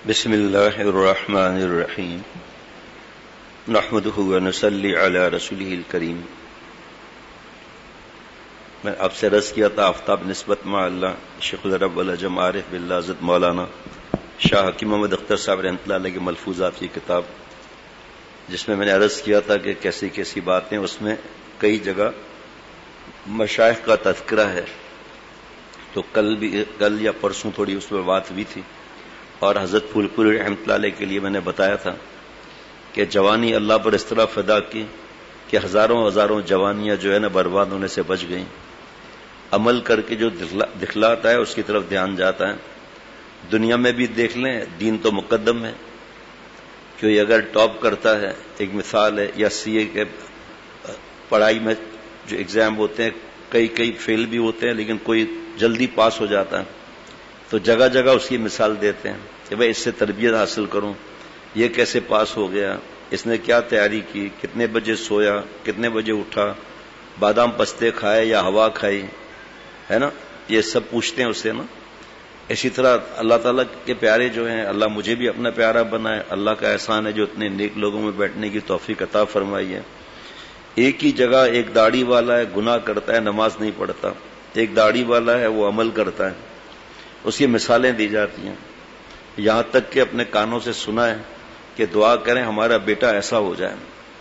بسم اللہ الرحمن الرحیم نحمدہ ونصلی علی رسولہ الکریم. میں آپ سے عرض کیا تھا آفتاب نسبت مع اللہ شیخ العرب والعجم عارف باللہ حضرت مولانا شاہ حکیم محمد اختر صاحب رحمۃ اللہ علیہ کے ملفوظات کی کتاب، جس میں نے عرض کیا تھا کہ کیسی کیسی باتیں، اس میں کئی جگہ مشائخ کا تذکرہ ہے. تو کل یا پرسوں تھوڑی اس پر بات بھی تھی، اور حضرت پھول پوری رحمۃ اللہ علیہ کے لیے میں نے بتایا تھا کہ جوانی اللہ پر اس طرح فدا کی کہ ہزاروں جوانیاں جو ہے نا برباد ہونے سے بچ گئیں. عمل کر کے جو دکھلاتا ہے اس کی طرف دھیان جاتا ہے. دنیا میں بھی دیکھ لیں، دین تو مقدم ہے. کوئی اگر ٹاپ کرتا ہے، ایک مثال ہے، یا سی اے کے پڑھائی میں جو ایگزام ہوتے ہیں کئی فیل بھی ہوتے ہیں، لیکن کوئی جلدی پاس ہو جاتا ہے، تو جگہ جگہ اس کی مثال دیتے ہیں کہ بھائی اس سے تربیت حاصل کروں، یہ کیسے پاس ہو گیا، اس نے کیا تیاری کی، کتنے بجے سویا، کتنے بجے اٹھا، بادام پستے کھائے یا ہوا کھائی، ہے نا، یہ سب پوچھتے ہیں اسے نا. اسی طرح اللہ تعالیٰ کے پیارے جو ہیں، اللہ مجھے بھی اپنا پیارا بنائے. اللہ کا احسان ہے جو اتنے نیک لوگوں میں بیٹھنے کی توفیق عطا فرمائی ہے. ایک ہی جگہ ایک داڑھی والا ہے، گناہ کرتا ہے، نماز نہیں پڑھتا. ایک داڑھی والا ہے، وہ عمل کرتا ہے. اس کی مثالیں دی جاتی ہیں، یہاں تک کہ اپنے کانوں سے سنا ہے کہ دعا کریں ہمارا بیٹا ایسا ہو جائے،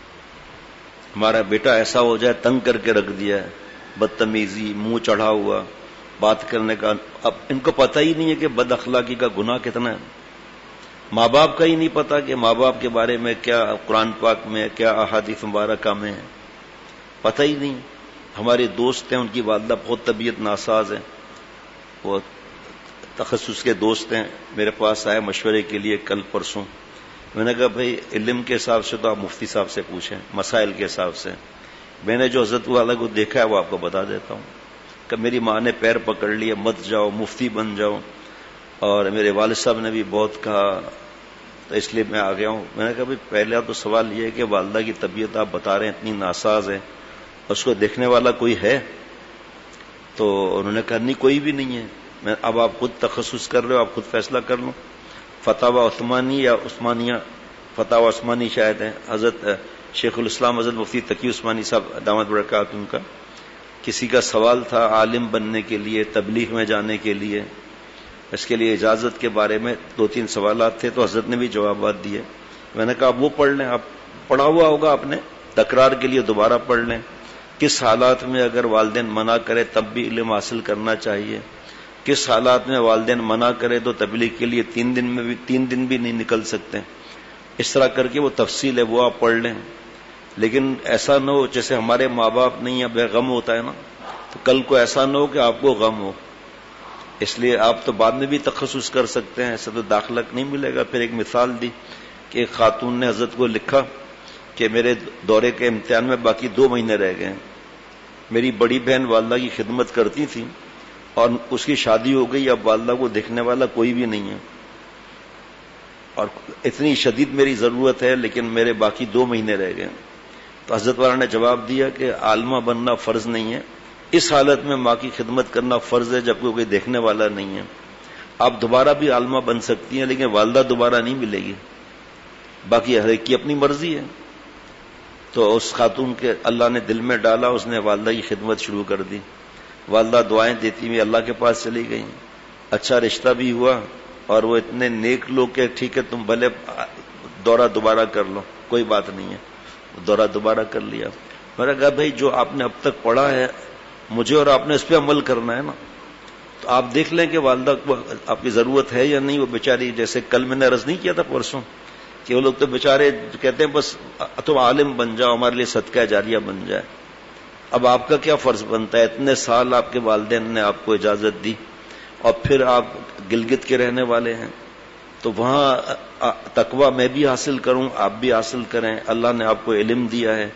ہمارا بیٹا ایسا ہو جائے. تنگ کر کے رکھ دیا ہے، بدتمیزی، منہ چڑھا ہوا بات کرنے کا. اب ان کو پتہ ہی نہیں ہے کہ بد اخلاقی کا گناہ کتنا ہے. ماں باپ کا ہی نہیں پتا کہ ماں باپ کے بارے میں کیا قرآن پاک میں، کیا احادیث مبارکہ میں ہے، پتہ ہی نہیں. ہمارے دوست ہیں، ان کی والدہ بہت طبیعت ناساز ہے، وہ تخصص کے دوست ہیں، میرے پاس آئے مشورے کے لیے کل پرسوں. میں نے کہا بھائی علم کے حساب سے تو آپ مفتی صاحب سے پوچھیں، مسائل کے حساب سے. میں نے جو حضرت والا کو دیکھا ہے وہ آپ کو بتا دیتا ہوں کہ میری ماں نے پیر پکڑ لیے، مت جاؤ، مفتی بن جاؤ، اور میرے والد صاحب نے بھی بہت کہا، تو اس لیے میں آ گیا ہوں. میں نے کہا بھائی پہلا تو سوال یہ ہے کہ والدہ کی طبیعت آپ بتا رہے ہیں اتنی ناساز ہے، اس کو دیکھنے والا کوئی ہے؟ تو انہوں نے کہا نہیں، کوئی بھی نہیں ہے. میں اب آپ خود تخصص کر رہے ہو، آپ خود فیصلہ کر لو. فتاوی عثمانی یا عثمانیہ، فتاوی عثمانی شاید ہے، حضرت شیخ الاسلام حضرت مفتی تقی عثمانی صاحب دامت برکات ان کا. کسی کا سوال تھا عالم بننے کے لیے، تبلیغ میں جانے کے لیے، اس کے لیے اجازت کے بارے میں 2-3 سوالات تھے، تو حضرت نے بھی جوابات دیے. میں نے کہا آپ وہ پڑھ لیں، آپ پڑھا ہوا ہوگا آپ نے، تکرار کے لیے دوبارہ پڑھ لیں. کس حالات میں اگر والدین منع کرے تب بھی علم حاصل کرنا چاہیے، کس حالات میں والدین منع کرے تو تبلیغ کے لیے 3 دن بھی نہیں نکل سکتے. اس طرح کر کے وہ تفصیل ہے، وہ آپ پڑھ لیں. لیکن ایسا نہ ہو جیسے ہمارے ماں باپ نہیں، اب غم ہوتا ہے نا، تو کل کو ایسا نہ ہو کہ آپ کو غم ہو. اس لیے آپ تو بعد میں بھی تخصص کر سکتے ہیں، ایسا تو داخلہ نہیں ملے گا. پھر ایک مثال دی کہ ایک خاتون نے حضرت کو لکھا کہ میرے دورے کے امتحان میں باقی 2 مہینے رہ گئے. میری بڑی بہن والدہ کی خدمت کرتی تھی اور اس کی شادی ہو گئی، اب والدہ کو دیکھنے والا کوئی بھی نہیں ہے، اور اتنی شدید میری ضرورت ہے، لیکن میرے باقی 2 مہینے رہ گئے. تو حضرت والا نے جواب دیا کہ عالمہ بننا فرض نہیں ہے، اس حالت میں ماں کی خدمت کرنا فرض ہے جبکہ کوئی دیکھنے والا نہیں ہے. آپ دوبارہ بھی عالمہ بن سکتی ہیں، لیکن والدہ دوبارہ نہیں ملے گی. باقی ہر ایک کی اپنی مرضی ہے. تو اس خاتون کے اللہ نے دل میں ڈالا، اس نے والدہ کی خدمت شروع کر دی. والدہ دعائیں دیتی ہوئی اللہ کے پاس چلی گئی. اچھا رشتہ بھی ہوا، اور وہ اتنے نیک لوگ کہ ٹھیک ہے تم بھلے دورہ دوبارہ کر لو، کوئی بات نہیں ہے. دورہ دوبارہ کر لیا. میں نے کہا بھائی جو آپ نے اب تک پڑھا ہے مجھے اور آپ نے اس پہ عمل کرنا ہے نا، تو آپ دیکھ لیں کہ والدہ کو آپ کی ضرورت ہے یا نہیں. وہ بیچاری، جیسے کل میں نے عرض نہیں کیا تھا پرسوں، کہ وہ لوگ تو بیچارے کہتے ہیں بس تم عالم بن جاؤ، ہمارے لیے صدقہ جاریہ بن جائے. اب آپ کا کیا فرض بنتا ہے؟ اتنے سال آپ کے والدین نے آپ کو اجازت دی، اور پھر آپ گلگت کے رہنے والے ہیں، تو وہاں تقویٰ میں بھی حاصل کروں، آپ بھی حاصل کریں. اللہ نے آپ کو علم دیا ہے،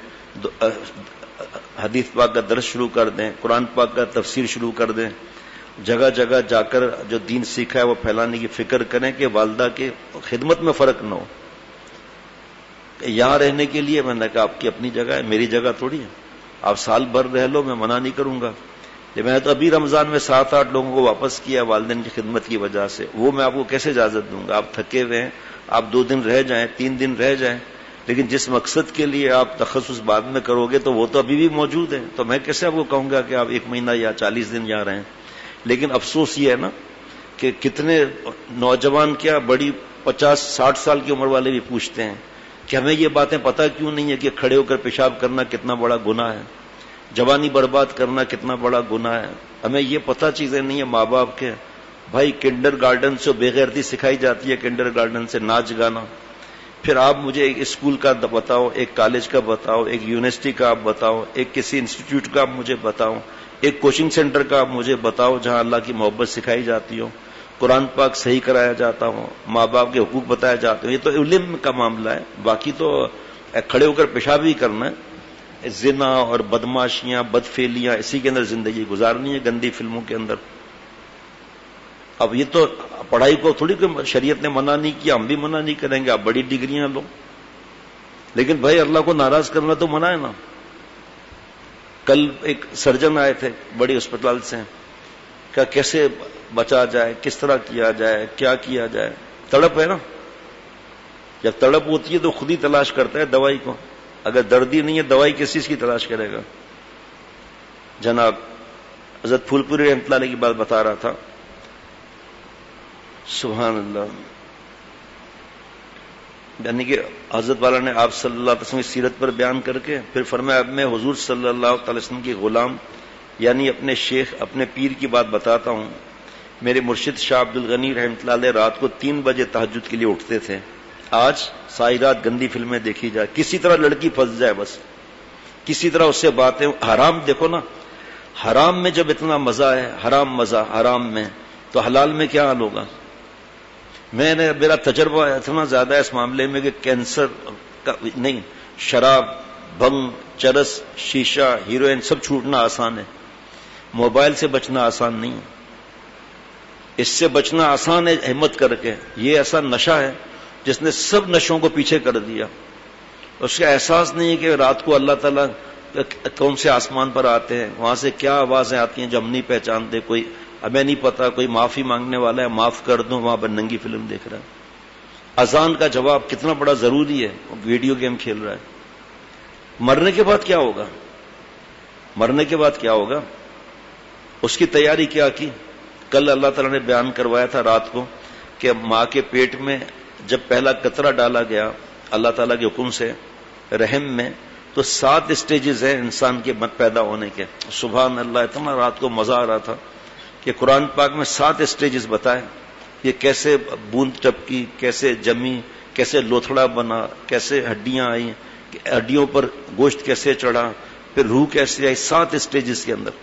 حدیث پاک کا درس شروع کر دیں، قرآن پاک کا تفسیر شروع کر دیں. جگہ جگہ جا کر جو دین سیکھا ہے وہ پھیلانے کی فکر کریں کہ والدہ کی خدمت میں فرق نہ ہو. یہاں رہنے کے لیے میں نے کہا آپ کی اپنی جگہ ہے، میری جگہ تھوڑی ہے. آپ سال بھر رہ لو، میں منع نہیں کروں گا، میں نے تو ابھی رمضان میں 7-8 لوگوں کو واپس کیا والدین کی خدمت کی وجہ سے، وہ میں آپ کو کیسے اجازت دوں گا؟ آپ تھکے ہوئے ہیں، آپ 2 دن رہ جائیں، 3 دن رہ جائیں، لیکن جس مقصد کے لیے آپ تخصص بعد میں کرو گے تو وہ تو ابھی بھی موجود ہے، تو میں کیسے آپ کو کہوں گا کہ آپ 1 مہینہ یا 40 دن یہاں رہیں؟ لیکن افسوس یہ ہے نا کہ کتنے نوجوان کیا بڑی 50-60 سال کی عمر والے بھی پوچھتے ہیں کہ ہمیں یہ باتیں پتہ کیوں نہیں ہے کہ کھڑے ہو کر پیشاب کرنا کتنا بڑا گناہ ہے، جوانی برباد کرنا کتنا بڑا گناہ ہے، ہمیں یہ پتہ چیزیں نہیں ہیں ماں باپ کے۔ بھائی کنڈر گارڈن سے بے غیرتی سکھائی جاتی ہے، کنڈر گارڈن سے ناچ گانا، پھر آپ مجھے ایک اسکول کا بتاؤ، ایک کالج کا بتاؤ، ایک یونیورسٹی کا آپ بتاؤ، ایک کسی انسٹیٹیوٹ کا آپ مجھے بتاؤ، ایک کوچنگ سینٹر کا آپ مجھے بتاؤ جہاں اللہ کی محبت سکھائی جاتی ہو، قرآن پاک صحیح کرایا جاتا ہو، ماں باپ کے حقوق بتایا جاتے ہو۔ یہ تو علم کا معاملہ ہے، باقی تو کھڑے ہو کر پیشاب ہی کرنا ہے، زنا اور بدماشیاں بدفعلیاں اسی کے اندر زندگی گزارنی ہے، گندی فلموں کے اندر۔ اب یہ تو پڑھائی کو تھوڑی کہ شریعت نے منع نہیں کیا، ہم بھی منع نہیں کریں گے، آپ بڑی ڈگریاں لو، لیکن بھائی اللہ کو ناراض کرنا تو منع ہے نا۔ کل ایک سرجن آئے تھے بڑی ہسپتال سے، کہ کیسے بچا جائے، کس طرح کیا جائے، کیا کیا جائے، تڑپ ہے نا، جب تڑپ ہوتی ہے تو خود ہی تلاش کرتا ہے دوائی کو، اگر دردی نہیں ہے دوائی کس چیز کی تلاش کرے گا؟ جناب حضرت پھول پوری رحمۃ اللہ علیہ کی بات بتا رہا تھا، سبحان اللہ، یعنی کہ حضرت والا نے آپ صلی اللہ علیہ وسلم کی سیرت پر بیان کر کے پھر فرمایا اب میں حضور صلی اللہ تعالی وسلم کی غلام یعنی اپنے شیخ اپنے پیر کی بات بتاتا ہوں۔ میرے مرشد شاہ عبد الغنی رحمۃ اللہ علیہ رات کو 3 بجے تہجد کے لیے اٹھتے تھے، آج ساری رات گندی فلمیں دیکھی جائے، کسی طرح لڑکی پھنس جائے، بس کسی طرح اس سے باتیں، حرام دیکھو نا، حرام میں جب اتنا مزہ ہے، حرام مزہ حرام میں، تو حلال میں کیا حال ہوگا؟ میرا تجربہ اتنا زیادہ ہے اس معاملے میں کہ کینسر کا نہیں، شراب، بھنگ، چرس، شیشہ، ہیروئن سب چھوٹنا آسان ہے، موبائل سے بچنا آسان نہیں ہے، اس سے بچنا آسان ہے ہمت کر کے۔ یہ ایسا نشہ ہے جس نے سب نشوں کو پیچھے کر دیا، اس کا احساس نہیں ہے کہ رات کو اللہ تعالیٰ کون سے آسمان پر آتے ہیں، وہاں سے کیا آوازیں آتی ہیں جو ہم نہیں پہچانتے، کوئی ہمیں نہیں پتا، کوئی معافی مانگنے والا ہے معاف کر دوں، وہاں پر ننگی فلم دیکھ رہا ہے۔ اذان کا جواب کتنا بڑا ضروری ہے، ویڈیو گیم کھیل رہا ہے۔ مرنے کے بعد کیا ہوگا؟ مرنے کے بعد کیا ہوگا؟ اس کی تیاری کیا کی؟ کل اللہ تعالیٰ نے بیان کروایا تھا رات کو کہ ماں کے پیٹ میں جب پہلا قطرہ ڈالا گیا اللہ تعالیٰ کے حکم سے رحم میں، تو 7 اسٹیجز ہیں انسان کے پیدا ہونے کے۔ سبحان اللہ، اتنا رات کو مزہ آ رہا تھا کہ قرآن پاک میں 7 اسٹیجز بتائے، یہ کیسے بوند ٹپکی، کیسے جمی، کیسے لوتھڑا بنا، کیسے ہڈیاں آئیں، ہڈیوں پر گوشت کیسے چڑھا، پھر روح کیسے آئی، 7 اسٹیجز کے اندر۔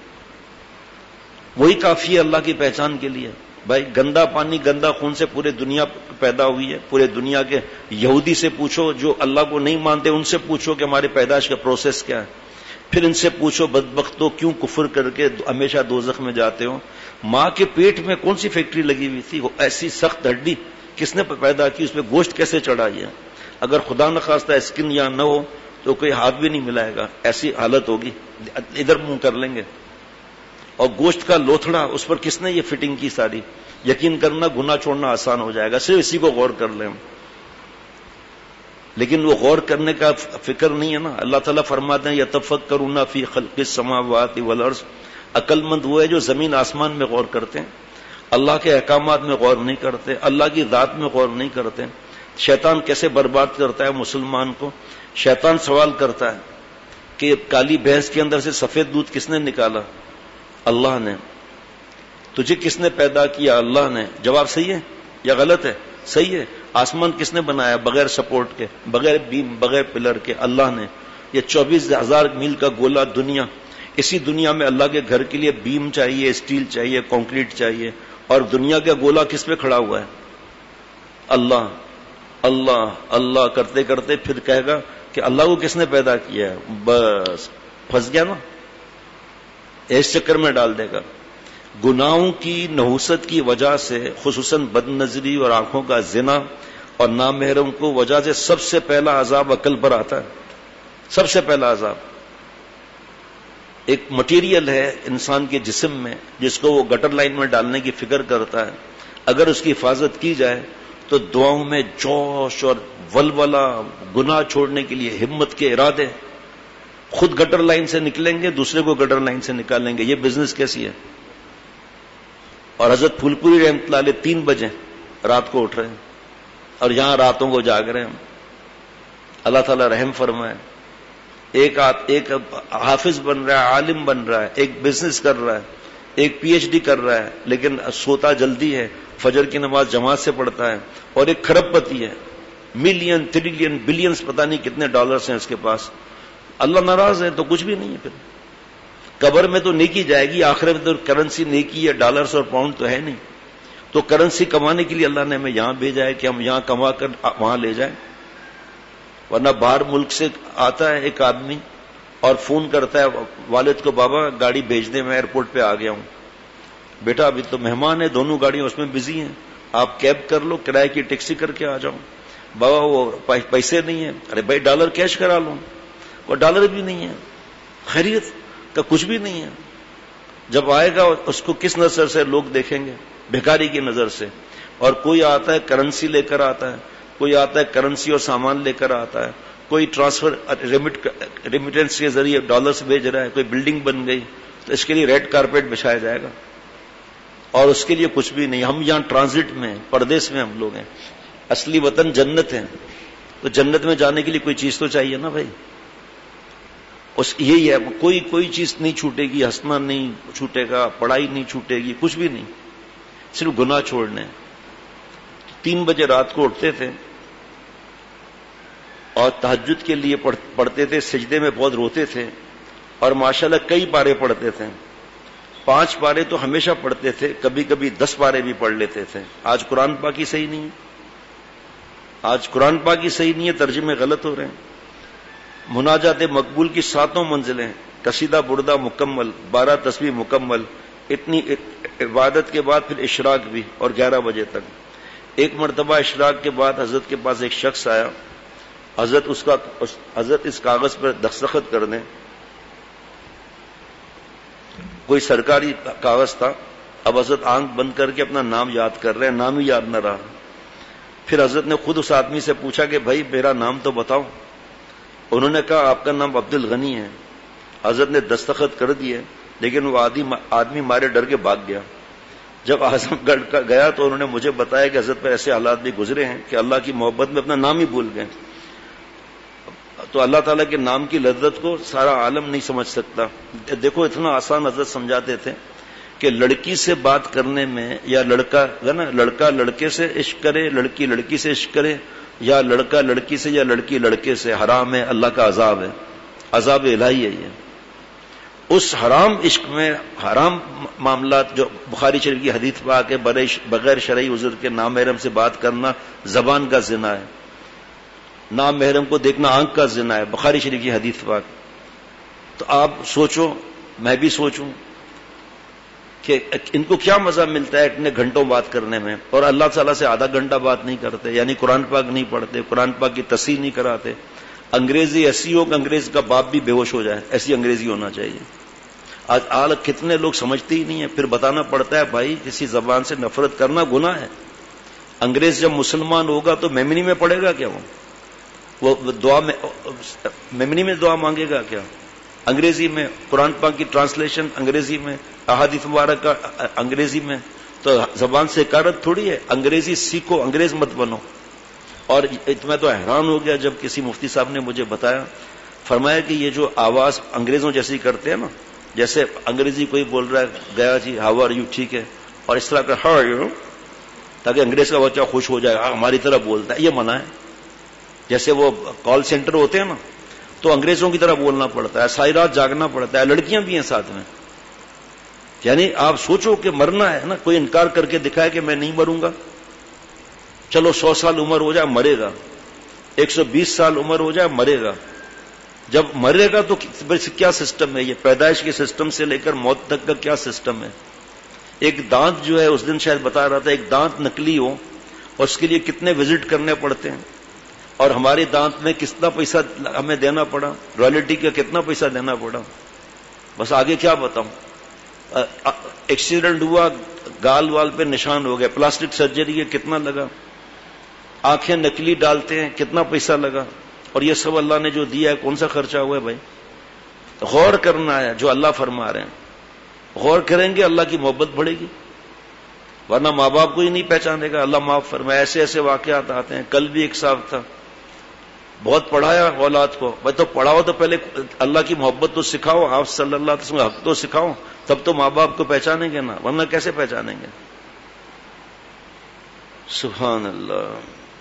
وہی کافی ہے اللہ کی پہچان کے لیے۔ بھائی گندا پانی گندا خون سے پورے دنیا پیدا ہوئی ہے، پورے دنیا کے یہودی سے پوچھو جو اللہ کو نہیں مانتے، ان سے پوچھو کہ ہمارے پیدائش کا پروسیس کیا ہے، پھر ان سے پوچھو بدبختوں کیوں کفر کر کے ہمیشہ دوزخ میں جاتے ہو؟ ماں کے پیٹ میں کون سی فیکٹری لگی ہوئی تھی؟ وہ ایسی سخت ہڈی کس نے پیدا کی، اس میں گوشت کیسے چڑھا؟ ہے اگر خدا نخواستہ اسکن یا نہ ہو تو کوئی ہاتھ بھی نہیں ملائے گا، ایسی حالت ہوگی، ادھر منہ کر لیں گے۔ اور گوشت کا لوتھڑا، اس پر کس نے یہ فٹنگ کی ساری؟ یقین کرنا گناہ چھوڑنا آسان ہو جائے گا، صرف اسی کو غور کر لیں۔ لیکن وہ غور کرنے کا فکر نہیں ہے نا۔ اللہ تعالیٰ فرماتے ہیں یتفکرون فی خلق السماوات والارض، عقل مند وہ ہے جو زمین آسمان میں غور کرتے ہیں، اللہ کے احکامات میں غور نہیں کرتے، اللہ کی ذات میں غور نہیں کرتے۔ شیطان کیسے برباد کرتا ہے مسلمان کو؟ شیطان سوال کرتا ہے کہ کالی بھینس کے اندر سے سفید دودھ کس نے نکالا؟ اللہ نے۔ تجھے کس نے پیدا کیا؟ اللہ نے۔ جواب صحیح ہے یا غلط ہے؟ صحیح ہے۔ آسمان کس نے بنایا بغیر سپورٹ کے، بغیر بیم، بغیر پلر کے؟ اللہ نے۔ یہ 24,000 میل کا گولا دنیا، اسی دنیا میں اللہ کے گھر کے لیے بیم چاہیے، اسٹیل چاہیے، کنکریٹ چاہیے، اور دنیا کا گولا کس پہ کھڑا ہوا ہے؟ اللہ اللہ اللہ کرتے کرتے پھر کہے گا کہ اللہ کو کس نے پیدا کیا ہے؟ بس پھنس گیا نا، اس چکر میں ڈال دے گا۔ گناہوں کی نحوست کی وجہ سے، خصوصاً بد نظری اور آنکھوں کا زنا اور نامحرم کو وجہ سے سب سے پہلا عذاب عقل پر آتا ہے، سب سے پہلا عذاب۔ ایک مٹیریل ہے انسان کے جسم میں جس کو وہ گٹر لائن میں ڈالنے کی فکر کرتا ہے. اگر اس کی حفاظت کی جائے تو دعاؤں میں جوش اور ولولہ، گناہ چھوڑنے کے لیے ہمت کے ارادے، خود گٹر لائن سے نکلیں گے، دوسرے کو گٹر لائن سے نکالیں گے. یہ بزنس کیسی ہے؟ اور حضرت پھول پوری رحمۃ اللہ علیہ 3 بجے رات کو اٹھ رہے ہیں اور یہاں راتوں کو جاگ رہے ہیں. اللہ تعالیٰ رحم فرمائے. ایک حافظ بن رہا ہے، عالم بن رہا ہے، ایک بزنس کر رہا ہے، ایک پی ایچ ڈی کر رہا ہے، لیکن سوتا جلدی ہے، فجر کی نماز جماعت سے پڑھتا ہے، اور ایک کھرب پتی ہے، ملین ٹریلین بلینز پتہ نہیں کتنے ڈالرز ہیں اس کے پاس. اللہ ناراض ہے تو کچھ بھی نہیں ہے. پھر قبر میں تو نیکی جائے گی، آخرت میں تو کرنسی نیکی ہے، ڈالرز اور پاؤنڈ تو ہے نہیں. تو کرنسی کمانے کے لیے اللہ نے ہمیں یہاں بھیجا ہے کہ ہم یہاں کما کر وہاں لے جائیں. ورنہ باہر ملک سے آتا ہے ایک آدمی اور فون کرتا ہے والد کو، بابا گاڑی بھیج دیں، میں ایئرپورٹ پہ آ گیا ہوں. بیٹا ابھی تو مہمان ہے، دونوں گاڑیاں اس میں بزی ہیں، آپ کیب کر لو، کرائے کی ٹیکسی کر کے آ جاؤ. بابا وہ پیسے نہیں ہیں. ارے بھائی ڈالر کیش کرا لوں. وہ ڈالر بھی نہیں ہے، خیریت کا کچھ بھی نہیں ہے. جب آئے گا اس کو کس نظر سے لوگ دیکھیں گے؟ بھکاری کی نظر سے. اور کوئی آتا ہے کرنسی لے کر آتا ہے، کوئی آتا ہے کرنسی اور سامان لے کر آتا ہے، کوئی ٹرانسفر ریمیٹنس کے ذریعے ڈالرز بھیج رہا ہے، کوئی بلڈنگ بن گئی تو اس کے لیے ریڈ کارپیٹ بچھایا جائے گا، اور اس کے لیے کچھ بھی نہیں. ہم یہاں ٹرانزٹ میں، پردیس میں ہم لوگ ہیں. اصلی وطن جنت ہے، تو جنت میں جانے کے لیے کوئی چیز تو چاہیے نا بھائی. یہی ہے، کوئی چیز نہیں چھوٹے گی، ہنسنا نہیں چھوٹے گا، پڑھائی نہیں چھوٹے گی، کچھ بھی نہیں، صرف گناہ چھوڑنے. 3 بجے رات کو اٹھتے تھے اور تہجد کے لیے پڑھتے تھے، سجدے میں بہت روتے تھے، اور ماشاءاللہ کئی پارے پڑھتے تھے. 5 پارے تو ہمیشہ پڑھتے تھے، کبھی کبھی 10 پارے بھی پڑھ لیتے تھے. آج قرآن پاک ہی صحیح نہیں ہے، آج قرآن پاک ہی صحیح نہیں ہے، ترجمے غلط ہو رہے ہیں. مناجات مقبول کی 7 منزلیں، قصیدہ بردہ مکمل، 12 تسبیح مکمل، اتنی عبادت کے بعد پھر اشراق بھی، اور 11 بجے تک. ایک مرتبہ اشراق کے بعد حضرت کے پاس ایک شخص آیا. حضرت اس کاغذ پر دستخط کر دیں. کوئی سرکاری کاغذ تھا. اب حضرت آنکھ بند کر کے اپنا نام یاد کر رہے ہیں، نام ہی یاد نہ رہا. پھر حضرت نے خود اس آدمی سے پوچھا کہ بھائی میرا نام تو بتاؤ. انہوں نے کہا آپ کا نام عبد الغنی ہے. حضرت نے دستخط کر دیے، لیکن وہ آدمی مارے ڈر کے بھاگ گیا. جب اعظم گڑھ کا گیا تو انہوں نے مجھے بتایا کہ حضرت پر ایسے حالات بھی گزرے ہیں کہ اللہ کی محبت میں اپنا نام ہی بھول گئے. تو اللہ تعالیٰ کے نام کی لذت کو سارا عالم نہیں سمجھ سکتا. دیکھو اتنا آسان حضرت سمجھاتے تھے کہ لڑکی سے بات کرنے میں، یا لڑکا لڑکے سے عشق کرے، لڑکی لڑکی سے عشق کرے، یا لڑکا لڑکی سے یا لڑکی لڑکے سے، حرام ہے، اللہ کا عذاب ہے، عذاب الہی ہے. یہ اس حرام عشق میں حرام معاملات، جو بخاری شریف کی حدیث پاک ہے، بغیر شرعی عذر کے نامحرم سے بات کرنا زبان کا زنا ہے، نامحرم کو دیکھنا آنکھ کا زنا ہے، بخاری شریف کی حدیث پاک. تو آپ سوچو، میں بھی سوچوں کہ ان کو کیا مزہ ملتا ہے اتنے گھنٹوں بات کرنے میں، اور اللہ تعالیٰ سے آدھا گھنٹہ بات نہیں کرتے، یعنی قرآن پاک نہیں پڑھتے، قرآن پاک کی تصحیح نہیں کراتے. انگریزی ایسی ہو کہ انگریز کا باپ بھی بے ہوش ہو جائے، ایسی انگریزی ہونا چاہیے. آج کتنے لوگ سمجھتے ہی نہیں ہیں، پھر بتانا پڑتا ہے بھائی کسی زبان سے نفرت کرنا گناہ ہے. انگریز جب مسلمان ہوگا تو میمنی میں پڑھے گا کیا؟ وہ دعا میں میمنی میں دعا مانگے گا کیا؟ انگریزی میں قرآن پاک کی ٹرانسلیشن انگریزی میں، احادیث مبارک کا انگریزی میں، تو زبان سے حکارت تھوڑی ہے. انگریزی سیکھو، انگریز مت بنو. اور میں تو حیران ہو گیا جب کسی مفتی صاحب نے مجھے بتایا، فرمایا کہ یہ جو آواز انگریزوں جیسی کرتے ہیں نا، جیسے انگریزی کوئی بول رہا ہے، گیا جی ہاؤ آر یو، ٹھیک ہے، اور اس طرح کا ہاؤ آر یو، تاکہ انگریز کا بچہ خوش ہو جائے، ہماری طرح بولتا ہے، یہ منع ہے. جیسے وہ کال سینٹر ہوتے ہیں نا، تو انگریزوں کی طرح بولنا پڑتا ہے، ساری رات جاگنا پڑتا ہے، لڑکیاں بھی ہیں ساتھ میں. یعنی آپ سوچو کہ مرنا ہے نا، کوئی انکار کر کے دکھائے کہ میں نہیں مروں گا. چلو 100 سال عمر ہو جائے مرے گا، 120 سال عمر ہو جائے مرے گا. جب مرے گا تو کیا سسٹم ہے یہ؟ پیدائش کے سسٹم سے لے کر موت تک کا کیا سسٹم ہے؟ ایک دانت جو ہے، اس دن شاید بتا رہا تھا، ایک دانت نکلی ہو اور اس کے لیے کتنے وزٹ کرنے پڑتے ہیں، اور ہمارے دانت میں کتنا پیسہ ہمیں دینا پڑا، رائلٹی کا کتنا پیسہ دینا پڑا. بس آگے کیا بتاؤں. ایکسیڈنٹ ہوا, گال وال پہ نشان ہو گیا, پلاسٹک سرجری ہے, کتنا لگا. آنکھیں نکلی ڈالتے ہیں, کتنا پیسہ لگا. اور یہ سب اللہ نے جو دیا ہے, کون سا خرچہ ہوا ہے بھائی. غور کرنا ہے جو اللہ فرما رہے ہیں. غور کریں گے اللہ کی محبت بڑھے گی, ورنہ ماں باپ کو ہی نہیں پہچانے گا. اللہ معاف فرمائے. ایسے ایسے واقعات آتے ہیں. کل بھی ایک صاحب تھا, بہت پڑھایا اولاد کو. بھائی تو پڑھاؤ تو پہلے اللہ کی محبت تو سکھاؤ, آپ صلی اللہ علیہ وسلم کا حق تو سکھاؤ, تب تو ماں باپ کو پہچانیں گے نا, ورنہ کیسے پہچانیں گے. سبحان اللہ.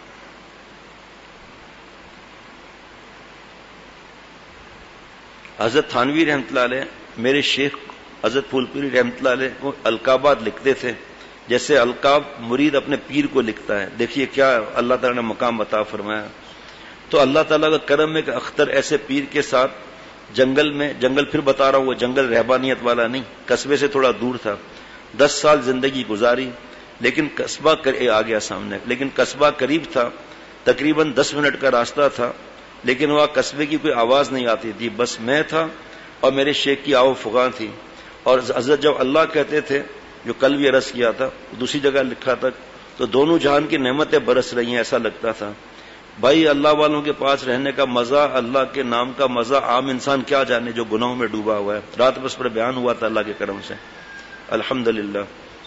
حضرت تھانوی رحمۃ اللہ علیہ میرے شیخ حضرت پھول پوری رحمۃ اللہ علیہ کو القابات لکھتے تھے, جیسے القاب مرید اپنے پیر کو لکھتا ہے. دیکھیے کیا اللہ تعالیٰ نے مقام عطا فرمایا. تو اللہ تعالیٰ کا کرم ہے کہ اختر ایسے پیر کے ساتھ جنگل میں, جنگل پھر بتا رہا ہوں, وہ جنگل رہبانیت والا نہیں, قصبے سے تھوڑا دور تھا. 10 سال زندگی گزاری, لیکن قصبہ آ گیا سامنے, لیکن قصبہ قریب تھا, تقریباً 10 منٹ کا راستہ تھا, لیکن وہاں قصبے کی کوئی آواز نہیں آتی تھی. بس میں تھا اور میرے شیخ کی آو فغاں تھی. اور حضرت جب اللہ کہتے تھے, جو کل بھی عرض کیا تھا, دوسری جگہ لکھا تھا, تو دونوں جہان کی نعمتیں برس رہی ہیں, ایسا لگتا تھا. بھائی اللہ والوں کے پاس رہنے کا مزہ, اللہ کے نام کا مزہ عام انسان کیا جانے جو گناہوں میں ڈوبا ہوا ہے. رات بس پر بیان ہوا تھا اللہ کے کرم سے, الحمدللہ.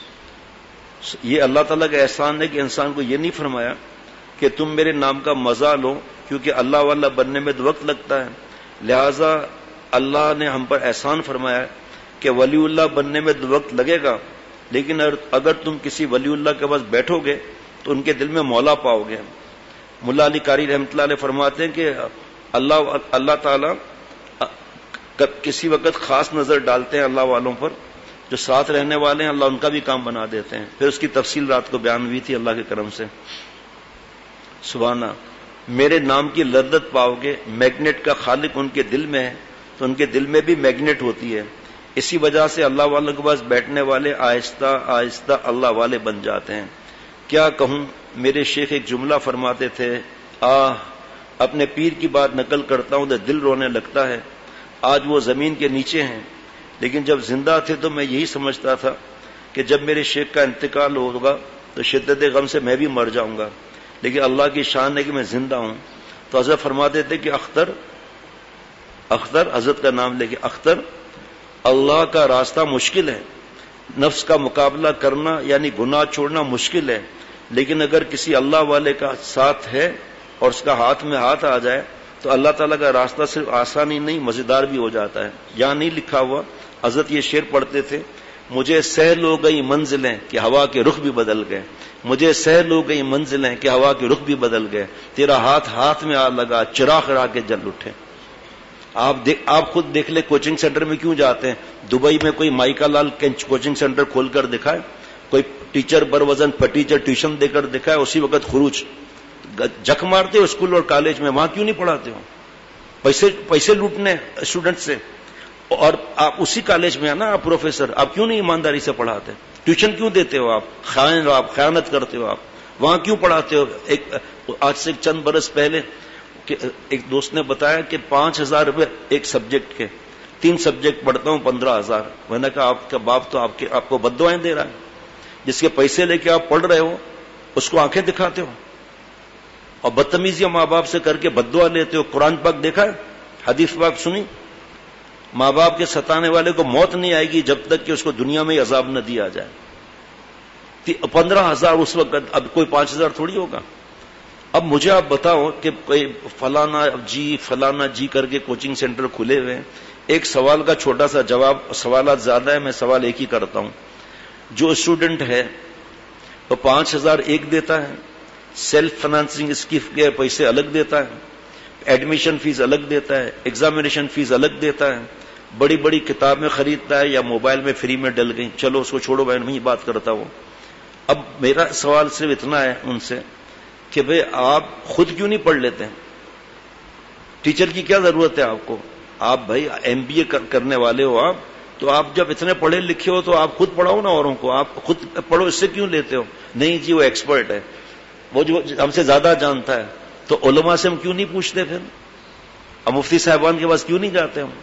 یہ اللہ تعالیٰ کا احسان ہے کہ انسان کو یہ نہیں فرمایا کہ تم میرے نام کا مزہ لو, کیونکہ اللہ والا بننے میں تو وقت لگتا ہے. لہذا اللہ نے ہم پر احسان فرمایا کہ ولی اللہ بننے میں تو وقت لگے گا, لیکن اگر تم کسی ولی اللہ کے پاس بیٹھو گے تو ان کے دل میں مولا پاؤ گے. ملا علی قاری رحمۃ اللہ علیہ فرماتے ہیں کہ اللہ تعالیٰ کسی وقت خاص نظر ڈالتے ہیں اللہ والوں پر, جو ساتھ رہنے والے ہیں اللہ ان کا بھی کام بنا دیتے ہیں. پھر اس کی تفصیل رات کو بیان ہوئی تھی اللہ کے کرم سے. سبحانہ, میرے نام کی لذت پاؤ گے. میگنیٹ کا خالق ان کے دل میں ہے, تو ان کے دل میں بھی میگنیٹ ہوتی ہے. اسی وجہ سے اللہ والوں کے پاس بیٹھنے والے آہستہ آہستہ اللہ والے بن جاتے ہیں. کیا کہوں, میرے شیخ ایک جملہ فرماتے تھے, اپنے پیر کی بات نقل کرتا ہوں تو دل رونے لگتا ہے. آج وہ زمین کے نیچے ہیں, لیکن جب زندہ تھے تو میں یہی سمجھتا تھا کہ جب میرے شیخ کا انتقال ہوگا تو شدت غم سے میں بھی مر جاؤں گا, لیکن اللہ کی شان ہے کہ میں زندہ ہوں. تو حضرت فرماتے تھے کہ اختر حضرت کا نام لے کے, اختر اللہ کا راستہ مشکل ہے, نفس کا مقابلہ کرنا یعنی گناہ چھوڑنا مشکل ہے, لیکن اگر کسی اللہ والے کا ساتھ ہے اور اس کا ہاتھ میں ہاتھ آ جائے تو اللہ تعالیٰ کا راستہ صرف آسان ہی نہیں مزیدار بھی ہو جاتا ہے. یہاں نہیں لکھا ہوا, حضرت یہ شعر پڑھتے تھے, مجھے سہل ہو گئی منزلیں کہ ہوا کے رخ بھی بدل گئے, مجھے سہل ہو گئی منزلیں کہ ہوا کے رخ بھی بدل گئے, تیرا ہاتھ میں آ لگا, چراغ را کے جل اٹھے. آپ خود دیکھ لیں کوچنگ سینٹر میں کیوں جاتے ہیں. دبئی میں کوئی مائکا لال کوچنگ سینٹر کھول کر دکھائے, کوئی ٹیچر بروزن ٹیچر ٹیوشن دے کر دکھائے, اسی وقت خروج جک مارتے ہو اسکول اور کالج میں, وہاں کیوں نہیں پڑھاتے ہو؟ پیسے لوٹنے اسٹوڈنٹ سے. اور آپ اسی کالج میں ہیں نا, آپ پروفیسر, آپ کیوں نہیں ایمانداری سے پڑھاتے؟ ٹیوشن کیوں دیتے ہو؟ آپ خائن ہو, آپ خیانت کرتے ہو, آپ وہاں کیوں پڑھاتے ہو؟ آج سے چند برس پہلے ایک دوست نے بتایا کہ 5,000 روپے ایک سبجیکٹ کے, 3 سبجیکٹ پڑھتا ہوں 15,000. میں نے کہا آپ کا باپ تو آپ کو بددعائیں دے رہا ہے. جس کے پیسے لے کے آپ پڑھ رہے ہو اس کو آنکھیں دکھاتے ہو, اور بدتمیزیاں ماں باپ سے کر کے بددعا لیتے ہو. قرآن پاک دیکھا ہے, حدیث پاک سنی, ماں باپ کے ستانے والے کو موت نہیں آئے گی جب تک کہ اس کو دنیا میں عذاب نہ دیا جائے. 15,000 اس وقت, اب کوئی 5,000 تھوڑی ہوگا. اب مجھے آپ بتاؤ کہ کوئی فلانا جی کر کے کوچنگ سینٹر کھلے ہوئے ہیں. ایک سوال کا چھوٹا سا جواب, سوالات زیادہ ہے, میں سوال ایک ہی کرتا ہوں. جو اسٹوڈنٹ ہے وہ 5,000 ایک دیتا ہے, سیلف فائنانسنگ اس کی پیسے الگ دیتا ہے, ایڈمیشن فیس الگ دیتا ہے, ایگزامینیشن فیس الگ دیتا ہے, بڑی بڑی کتابیں خریدتا ہے یا موبائل میں فری میں ڈل گئی, چلو اس کو چھوڑو بہن, میں ہی بات کرتا ہوں. اب میرا سوال صرف اتنا ہے ان سے کہ بھئی آپ خود کیوں نہیں پڑھ لیتے ہیں؟ ٹیچر کی کیا ضرورت ہے آپ کو؟ آپ بھائی MBA کرنے والے ہو, آپ تو آپ جب اتنے پڑھے لکھے ہو تو آپ خود پڑھاؤ نا اوروں کو, آپ خود پڑھو, اس سے کیوں لیتے ہو؟ نہیں جی وہ ایکسپرٹ ہے, وہ جو ہم سے زیادہ جانتا ہے. تو علماء سے ہم کیوں نہیں پوچھتے؟ پھر ہم مفتی صاحبان کے پاس کیوں نہیں جاتے ہم؟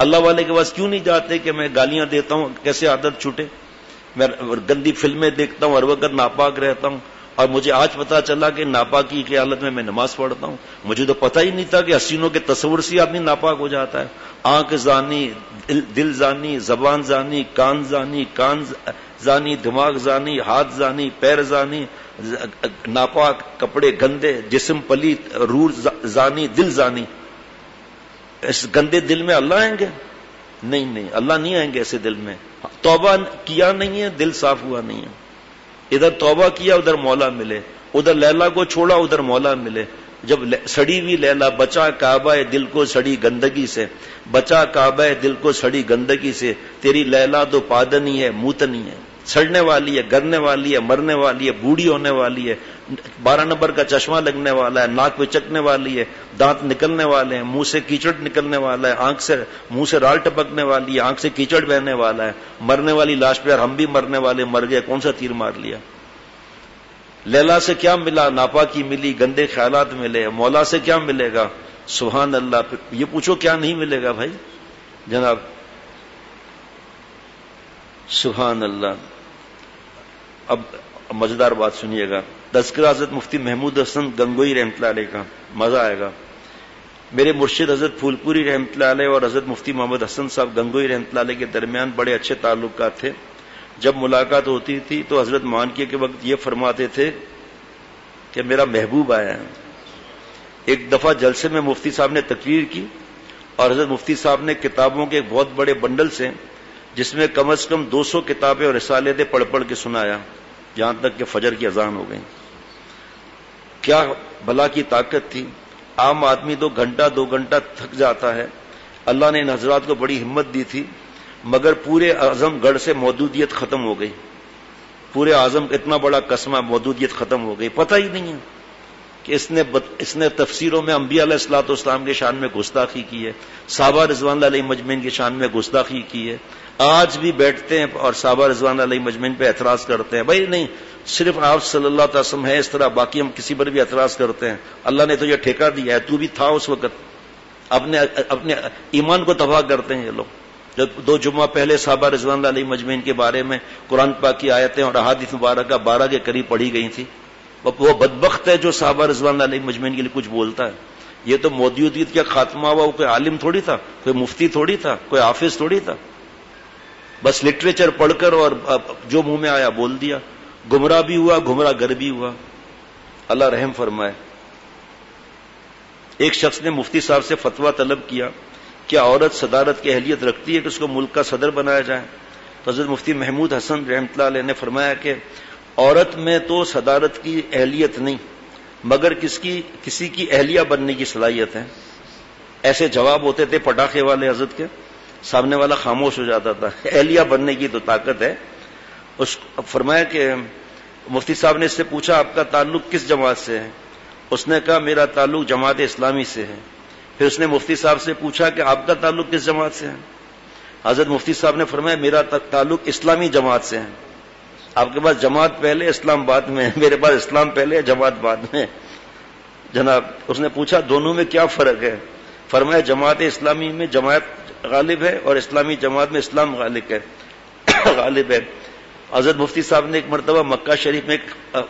اللہ والے کے پاس کیوں نہیں جاتے کہ میں گالیاں دیتا ہوں کیسے عادت چھوٹے، میں گندی فلمیں دیکھتا ہوں، ہر وقت ناپاک رہتا ہوں، اور مجھے آج پتا چلا کہ ناپاکی کی حالت میں نماز پڑھتا ہوں. مجھے تو پتہ ہی نہیں تھا کہ حسینوں کے تصور سے آدمی ناپاک ہو جاتا ہے. آنکھ زانی، دل زانی، زبان زانی، کان زانی، زانی، دماغ زانی، ہاتھ زانی، پیر زانی، ناپاک کپڑے گندے، جسم پلیت، روح زانی، دل زانی. اس گندے دل میں اللہ آئیں گے؟ نہیں، اللہ نہیں آئیں گے ایسے دل میں. توبہ کیا نہیں ہے، دل صاف ہوا نہیں ہے. ادھر توبہ کیا ادھر مولا ملے، ادھر لیلا کو چھوڑا ادھر مولا ملے. جب سڑی ہوئی لیلا، بچا کعبہ دل کو سڑی گندگی سے، بچا کعبہ دل کو سڑی گندگی سے. تیری لیلا تو پادنی ہے، موتنی ہے، سڑنے والی ہے، گرنے والی ہے، مرنے والی ہے، بوڑھی ہونے والی ہے، 12 نمبر کا چشمہ لگنے والا ہے، ناک پہ چکنے والی ہے، دانت نکلنے والے ہیں، منہ سے کیچڑ نکلنے والا ہے، منہ سے رال ٹپکنے والی ہے، آنکھ سے کیچڑ بہنے والا ہے، مرنے والی لاش پہ. ہم بھی مرنے والے مر گئے، کون سا تیر مار لیا؟ لیلا سے کیا ملا؟ ناپاکی ملی، گندے خیالات ملے. مولا سے کیا ملے گا؟ سبحان اللہ. یہ پوچھو کیا نہیں ملے گا بھائی جناب؟ سبحان اللہ. اب مزیدار بات سنیے گا. تذکرہ حضرت مفتی محمود حسن گنگوئی رحمۃ اللہ علیہ کا، مزہ آئے گا. میرے مرشد حضرت پھول پوری رحمۃ اللہ علیہ اور حضرت مفتی محمد حسن صاحب گنگوئی رحمۃ اللہ علیہ کے درمیان بڑے اچھے تعلقات تھے. جب ملاقات ہوتی تھی تو حضرت مانکیے کے وقت یہ فرماتے تھے کہ میرا محبوب آیا ہے. ایک دفعہ جلسے میں مفتی صاحب نے تقریر کی اور حضرت مفتی صاحب نے کتابوں کے ایک بہت بڑے بنڈل سے، جس میں کم از کم 200 کتابیں اور رسالے تھے، پڑھ پڑھ کے سنایا جہاں تک کہ فجر کی اذان ہو گئی. کیا بھلا کی طاقت تھی. عام آدمی 2 گھنٹہ 2 گھنٹہ تھک جاتا ہے. اللہ نے ان حضرات کو بڑی ہمت دی تھی، مگر پورے اعظم گڑھ سے موجودیت ختم ہو گئی. پورے اعظم اتنا بڑا قسمہ، موجودیت ختم ہو گئی. پتہ ہی نہیں ہے کہ اس نے تفسیروں میں انبیاء علیہ الصلوۃ والسلام کے شان میں گستاخی کی ہے، صحابہ رضوان اللہ علیہ مجمعین کی شان میں گستاخی کی ہے. آج بھی بیٹھتے ہیں اور صحابہ رضوان اللہ علیہ مجمعین پہ اعتراض کرتے ہیں. بھائی نہیں، صرف آپ صلی اللہ علیہ وسلم ہے اس طرح، باقی ہم کسی پر بھی اعتراض کرتے ہیں. اللہ نے تو یہ ٹھیکہ دیا ہے، تو بھی تھا اس وقت. اپنے ایمان کو تباہ کرتے ہیں یہ لوگ. جب 2 جمعہ پہلے صحابہ رضوان اللہ علیہ مجمعین کے بارے میں قرآن پاک کی آیتیں اور احادیث مبارکہ 12 کے قریب پڑھی گئی تھی. وہ بدبخت ہے جو صحابہ رضوان اللہ علیہ مجمعین کے لیے کچھ بولتا ہے. یہ تو موجودیت کا خاتمہ ہوا. وہ کوئی عالم تھوڑی تھا، کوئی مفتی تھوڑی تھا، کوئی حافظ تھوڑی تھا. بس لٹریچر پڑھ کر اور جو منہ میں آیا بول دیا. گمراہ بھی ہوا، گمراہ گر بھی ہوا. اللہ رحم فرمائے. ایک شخص نے مفتی صاحب سے فتویٰ طلب کیا، کیا عورت صدارت کی اہلیت رکھتی ہے کہ اس کو ملک کا صدر بنایا جائے؟ تو حضرت مفتی محمود حسن رحمۃ اللہ علیہ نے فرمایا کہ عورت میں تو صدارت کی اہلیت نہیں، مگر کسی کی اہلیہ بننے کی صلاحیت ہے. ایسے جواب ہوتے تھے پٹاخے والے حضرت کے، سامنے والا خاموش ہو جاتا تھا. اہلیہ بننے کی تو طاقت ہے. فرمایا کہ مفتی صاحب نے اس سے پوچھا آپ کا تعلق کس جماعت سے ہے؟ اس نے کہا میرا تعلق جماعت اسلامی سے ہے. پھر اس نے مفتی صاحب سے پوچھا کہ آپ کا تعلق کس جماعت سے ہے؟ حضرت مفتی صاحب نے فرمایا میرا تعلق اسلامی جماعت سے ہے. آپ کے پاس جماعت پہلے اسلام بعد میں ہے، میرے پاس اسلام پہلے جماعت بعد میں. جناب اس نے پوچھا دونوں میں کیا فرق ہے؟ فرمایا جماعت اسلامی میں جماعت غالب ہے اور اسلامی جماعت میں اسلام غالب ہے. حضرت مفتی صاحب نے ایک مرتبہ مکہ شریف میں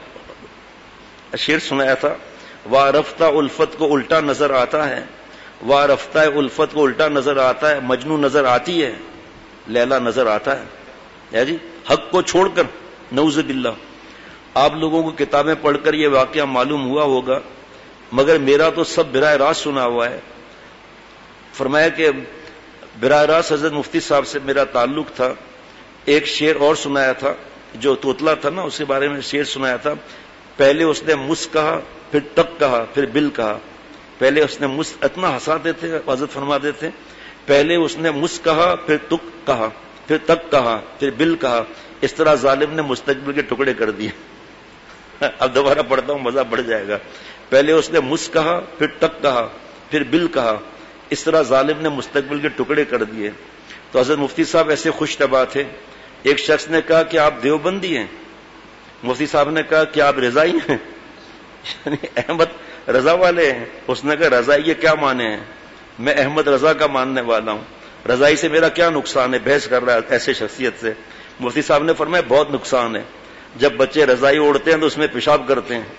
ایک شعر سنایا تھا، وارفتہ الفت کو الٹا نظر آتا ہے، وارفتہ الفت کو الٹا نظر آتا ہے، مجنو نظر آتی ہے، لیلا نظر آتا ہے. جی حق کو چھوڑ کر، نعوذ باللہ. آپ لوگوں کو کتابیں پڑھ کر یہ واقعہ معلوم ہوا ہوگا، مگر میرا تو سب براہ راست سنا ہوا ہے. فرمایا کہ براہ راست حضرت مفتی صاحب سے میرا تعلق تھا. ایک شعر اور سنایا تھا، جو توتلا تھا نا اس کے بارے میں شعر سنایا تھا. پہلے اس نے مس کہا، پھر تک کہا، پھر بل کہا. پہلے اس نے مس، اتنا ہنساتے تھے حضرت، فرماتے تھے پہلے اس نے مس کہا، پھر تک کہا، پھر تک کہا، پھر بل کہا. اس طرح ظالم نے مستقبل کے ٹکڑے کر دیے. اب دوبارہ پڑھتا ہوں مزہ بڑھ جائے گا. پہلے اس نے مس کہا، پھر تک کہا، پھر بل کہا. اس طرح ظالم نے مستقبل کے ٹکڑے کر دیے. تو حضرت مفتی صاحب ایسے خوش طبع تھے. ایک شخص نے کہا کہ آپ دیوبندی ہیں؟ مفتی صاحب نے کہا کہ آپ رضائی ہیں؟ یعنی احمد رضا والے ہیں. اس نے کہا رضائی یہ کیا مانے ہیں؟ میں احمد رضا کا ماننے والا ہوں. رضائی سے میرا کیا نقصان ہے؟ بحث کر رہا ہے ایسے شخصیت سے. مفتی صاحب نے فرمایا بہت نقصان ہے. جب بچے رضائی اوڑھتے ہیں تو اس میں پیشاب کرتے ہیں.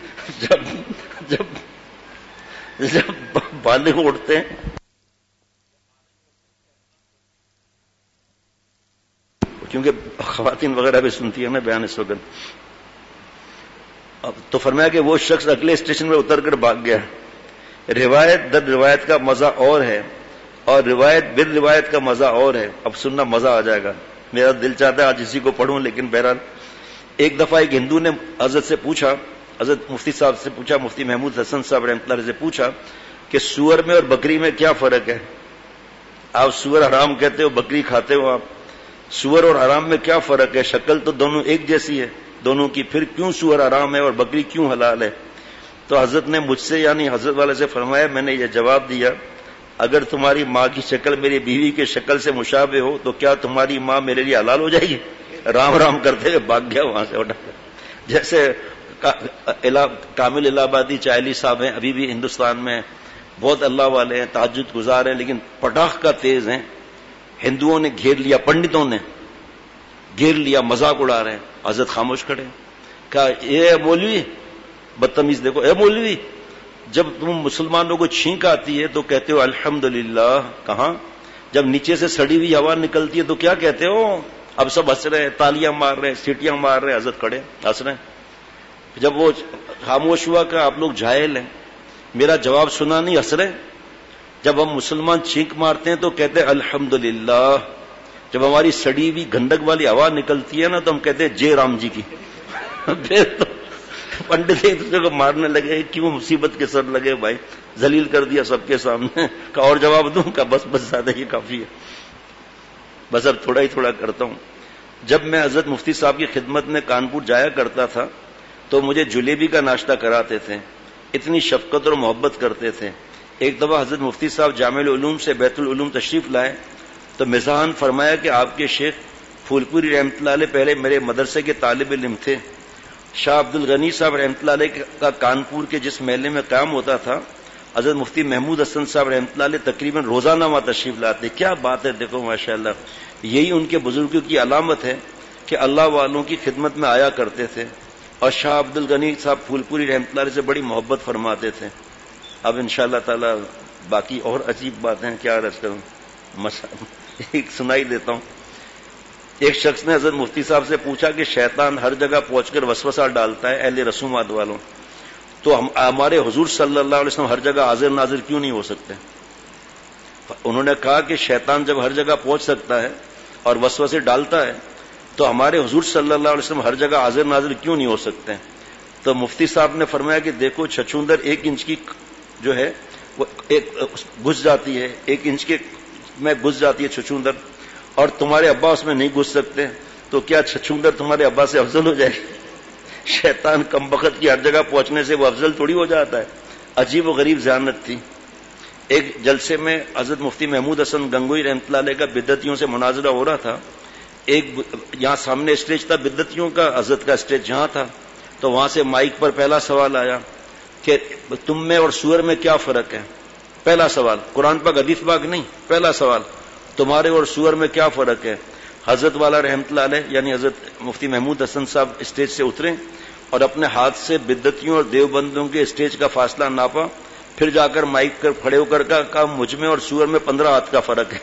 جب بالغ اٹھتے ہیں کیونکہ خواتین وغیرہ بھی سنتی ہیں نا بیان اس وقت. اب تو فرمایا کہ وہ شخص اگلے اسٹیشن میں اتر کر بھاگ گیا. روایت در روایت کا مزہ اور ہے اور روایت بر روایت کا مزہ اور ہے. اب سننا مزہ آ جائے گا. میرا دل چاہتا ہے آج اسی کو پڑھوں, لیکن بہرحال ایک دفعہ ایک ہندو نے حضرت سے پوچھا, حضرت مفتی صاحب سے پوچھا, مفتی محمود حسن صاحب رحمۃ اللہ علیہ سے پوچھا کہ سور میں اور بکری میں کیا فرق ہے؟ آپ سور حرام کہتے ہو, بکری کھاتے ہو آپ, سور اور حرام میں کیا فرق ہے؟ شکل تو دونوں ایک جیسی ہے دونوں کی, پھر کیوں سور حرام ہے اور بکری کیوں حلال ہے؟ تو حضرت نے مجھ سے یعنی حضرت والے سے فرمایا, میں نے یہ جواب دیا, اگر تمہاری ماں کی شکل میری بیوی کی شکل سے مشابہ ہو تو کیا تمہاری ماں میرے لیے حلال ہو جائے گی؟ رام رام کرتے ہوئے بھاگ گیا وہاں سے اٹھا. جیسے کامل الہ آبادی چاہلی صاحب ہیں, ابھی بھی ہندوستان میں بہت اللہ والے ہیں, تہجد گزار ہیں, لیکن پٹاخ کا تیز ہیں. ہندوؤں نے گھیر لیا, پنڈتوں نے گھیر لیا, مذاق اڑا رہے ہیں. حضرت خاموش کھڑے. کہا یہ مولوی بدتمیز, دیکھو اے مولوی, جب تم مسلمانوں کو چھینک آتی ہے تو کہتے ہو الحمدللہ, کہاں جب نیچے سے سڑی ہوئی ہوا نکلتی ہے تو کیا کہتے ہو؟ اب سب ہنس رہے ہیں, تالیاں مار رہے ہیں, سیٹیاں مار رہے ہیں. حضرت کھڑے ہنس رہے ہیں. جب وہ خاموش ہوا کہ آپ لوگ جاہل ہیں, میرا جواب سنا نہیں, ہنس رہے. جب ہم مسلمان چھینک مارتے ہیں تو کہتے ہیں الحمدللہ, جب ہماری سڑی ہوئی گندک والی ہوا نکلتی ہے نا تو ہم کہتے ہیں جے رام جی کی. پھر تو پنڈت ایک دوسرے کو مارنے لگے, کیوں مصیبت کے سر لگے بھائی, ذلیل کر دیا سب کے سامنے. کہ اور جواب دوں؟ کہ بس زیادہ یہ کافی ہے, بس اب تھوڑا ہی تھوڑا کرتا ہوں. جب میں حضرت مفتی صاحب کی خدمت میں کانپور جایا کرتا تھا تو مجھے جلیبی کا ناشتہ کراتے تھے, اتنی شفقت اور محبت کرتے تھے. ایک دفعہ حضرت مفتی صاحب جامع العلوم سے بیت العلوم تشریف لائے تو مزاحن فرمایا کہ آپ کے شیخ پھول پوری رحمۃ اللہ علیہ پہلے میرے مدرسے کے طالب علم تھے. شاہ عبد الغنی صاحب رحمۃ اللہ علیہ کا کانپور کے جس محلے میں قیام ہوتا تھا, حضرت مفتی محمود حسن صاحب رحمۃ اللہ علیہ تقریباً روزانہ وہاں تشریف لاتے. کیا بات ہے, دیکھو ماشاءاللہ, یہی ان کے بزرگوں کی علامت ہے کہ اللہ والوں کی خدمت میں آیا کرتے تھے. اور شاہ عبد الغنی صاحب پھول پوری رحمۃ اللہ علیہ سے بڑی محبت فرماتے تھے. اب انشاءاللہ تعالی باقی اور عجیب باتیں کیا عرض کروں, ایک سنائی دیتا ہوں. ایک شخص نے حضرت مفتی صاحب سے پوچھا کہ شیطان ہر جگہ پہنچ کر وسوسہ ڈالتا ہے اہل رسومات والوں, تو ہمارے حضور صلی اللہ علیہ وسلم ہر جگہ حاضر ناظر کیوں نہیں ہو سکتے؟ انہوں نے کہا کہ شیطان جب ہر جگہ پہنچ سکتا ہے اور وسوسے ڈالتا ہے تو ہمارے حضور صلی اللہ علیہ وسلم ہر جگہ حاضر ناظر کیوں نہیں ہو سکتے؟ تو مفتی صاحب نے فرمایا کہ دیکھو, چھچوندر 1 انچ کی جو ہے وہ گھس جاتی ہے, 1 انچ کے میں گھس جاتی ہے چھچوندر, اور تمہارے ابا اس میں نہیں گھس سکتے, تو کیا چھچوندر تمہارے ابا سے افضل ہو جائے؟ شیطان کم بخت کی ہر جگہ پہنچنے سے وہ افضل تھوڑی ہو جاتا ہے. عجیب و غریب ذہانت تھی. ایک جلسے میں حضرت مفتی محمود حسن گنگوئی رحمۃ اللہ علیہ کا بدعتیوں سے مناظرہ ہو رہا تھا. ایک یہاں سامنے اسٹیج تھا بدعتیوں کا, حضرت کا اسٹیج جہاں تھا, تو وہاں سے مائک پر پہلا سوال آیا کہ تم میں اور سور میں کیا فرق ہے؟ پہلا سوال, قرآن پاک حدیث پاک نہیں, پہلا سوال, تمہارے اور سور میں کیا فرق ہے؟ حضرت والا رحمۃ اللہ علیہ یعنی حضرت مفتی محمود حسن صاحب اسٹیج سے اترے اور اپنے ہاتھ سے بدعتیوں اور دیوبندوں کے اسٹیج کا فاصلہ ناپا, پھر جا کر مائک پر کھڑے ہو کر کہا مجھ میں اور سور میں 15 ہاتھ کا فرق ہے.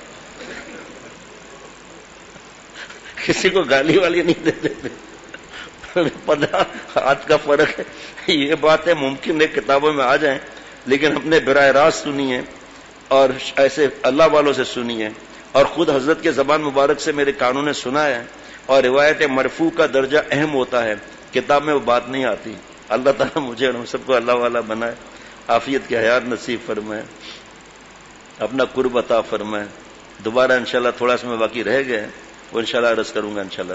کسی کو گالی والی نہیں دیتے تھے, 15 ہاتھ کا فرق ہے. یہ باتیں ممکن ہے کتابوں میں آ جائیں, لیکن ہم نے براہ راست سنی ہے اور ایسے اللہ والوں سے سنی ہے, اور خود حضرت کے زبان مبارک سے میرے کانوں نے سنا ہے. اور روایت مرفوع کا درجہ اہم ہوتا ہے, کتاب میں وہ بات نہیں آتی. اللہ تعالیٰ مجھے اور ہم سب کو اللہ والا بنائے, عافیت کی حیات نصیب فرمائے, اپنا قرب عطا فرمائے. دوبارہ انشاءاللہ تھوڑا سا میں باقی رہ گئے, وہ انشاءاللہ عرض کروں گا انشاءاللہ.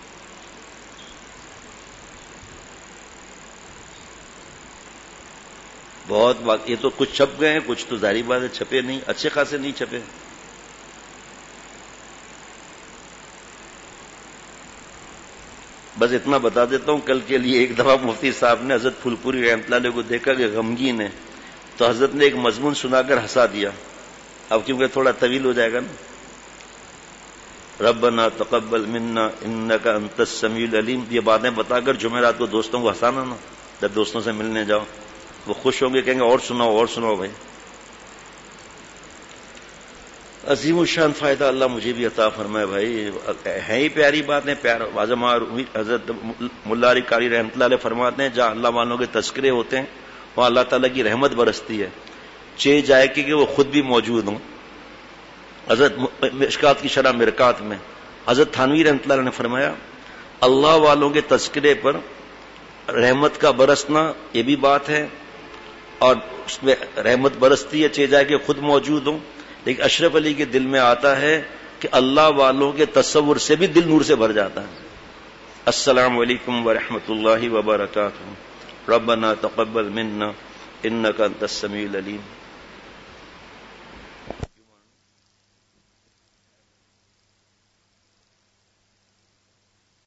بہت باقی, یہ تو کچھ چھپ گئے ہیں, کچھ تو ظاہری بات ہے چھپے نہیں, اچھے خاصے نہیں چھپے. بس اتنا بتا دیتا ہوں, کل کے لیے ایک دفعہ مفتی صاحب نے حضرت پھول پوری رحمۃ اللہ علیہ کو دیکھا کہ غمگین ہے, تو حضرت نے ایک مضمون سنا کر ہنسا دیا. اب کیونکہ تھوڑا طویل ہو جائے گا نا, ربنا تقبل منا انک انت السمیع العلیم. یہ باتیں بتا کر جمعرات کو دوستوں کو ہنسانا نا. جب دوستوں سے ملنے جاؤ وہ خوش ہوں گے, کہیں گے اور سناؤ بھائی. عظیم الشان فائدہ اللہ مجھے بھی عطا فرمائے بھائی. ہیں ہی پیاری باتیں. حضرت ملا علی قاری رحمۃ اللہ علیہ فرماتے ہیں جہاں اللہ والوں کے تذکرے ہوتے ہیں وہاں اللہ تعالیٰ کی رحمت برستی ہے. چہ جائے کہ وہ خود بھی موجود ہوں. حضرت مشکات کی شرح مرکات میں حضرت تھانوی رحمۃ اللہ علیہ نے فرمایا اللہ والوں کے تذکرے پر رحمت کا برسنا یہ بھی بات ہے, اور اس میں رحمت برستی ہے چہ جائے کہ خود موجود ہوں. لیکن اشرف علی کے دل میں آتا ہے کہ اللہ والوں کے تصور سے بھی دل نور سے بھر جاتا ہے. السلام علیکم ورحمۃ اللہ وبرکاتہ. ربنا تقبل منا انک انت السمیع العلیم.